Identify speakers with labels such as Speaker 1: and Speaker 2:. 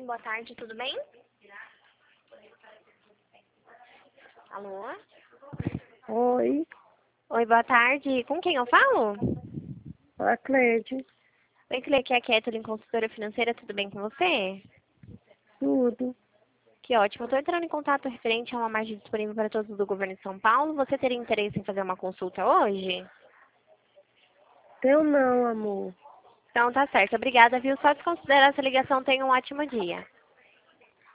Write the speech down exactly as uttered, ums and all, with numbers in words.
Speaker 1: boa tarde, tudo bem? Alô?
Speaker 2: Oi,
Speaker 1: Oi, boa tarde. Com quem eu falo?
Speaker 2: a Cleide,
Speaker 1: Oi, Clê, aqui é a Kathleen, consultora financeira, tudo bem com você?
Speaker 2: tudo.
Speaker 1: Que ótimo. Estou entrando em contato referente a uma margem disponível para todos do governo de São Paulo. Você teria interesse em fazer uma consulta hoje?
Speaker 2: Teu não, amor.
Speaker 1: Então tá certo. Obrigada, viu? Só desconsiderar essa ligação. Tenha um ótimo dia.